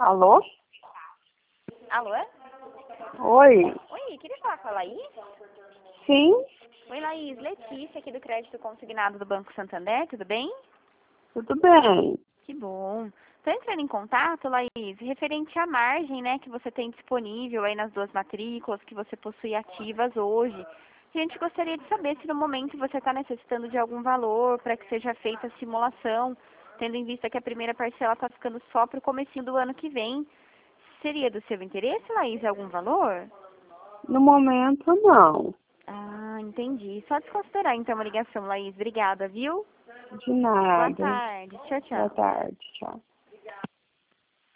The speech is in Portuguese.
Alô? Alô? Oi? Oi, queria falar com a Laís? Sim? Oi, Laís. Letícia, aqui do Crédito Consignado do Banco Santander, tudo bem? Tudo bem. Que bom. Estou entrando em contato, Laís, referente à margem, né, que você tem disponível aí nas duas matrículas que você possui ativas hoje. A gente gostaria de saber se no momento você está necessitando de algum valor para que seja feita a simulação, tendo em vista que a primeira parcela está ficando só para o comecinho do ano que vem. Seria do seu interesse, Laís, algum valor? No momento, não. Ah, entendi. Só desconsiderar então a ligação, Laís. Obrigada, viu? De Boa nada. tarde. Tchau, Boa tchau. tarde. Tchau.